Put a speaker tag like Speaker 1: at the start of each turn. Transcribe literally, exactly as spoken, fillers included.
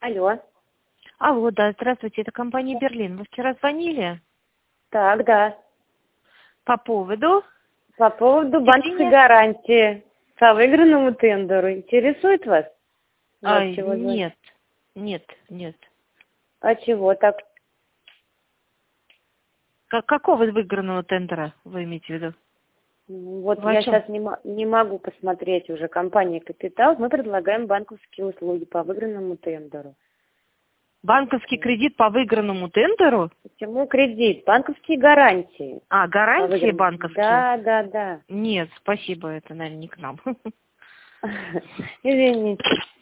Speaker 1: Алло.
Speaker 2: Алло, да, здравствуйте, это компания «Берлин». Вы вчера звонили
Speaker 1: Так, да.
Speaker 2: по поводу
Speaker 1: По поводу банковской
Speaker 2: Евгения?
Speaker 1: гарантии по выигранному тендеру. Интересует вас?
Speaker 2: А,
Speaker 1: Вот чего звон-
Speaker 2: нет, нет, нет.
Speaker 1: А чего так?
Speaker 2: Как, какого выигранного тендера вы имеете в виду?
Speaker 1: Ну, Вот
Speaker 2: Вы о
Speaker 1: я
Speaker 2: чем?
Speaker 1: сейчас не, мо- не могу посмотреть уже. Компания «Капитал». Мы предлагаем банковские услуги по выигранному тендеру.
Speaker 2: Банковский кредит по выигранному тендеру?
Speaker 1: Почему кредит? Банковские гарантии.
Speaker 2: А,
Speaker 1: по
Speaker 2: гарантии
Speaker 1: выигранному.
Speaker 2: банковские?
Speaker 1: Да, да, да.
Speaker 2: Нет, спасибо, это, наверное, не к нам.
Speaker 1: Извините.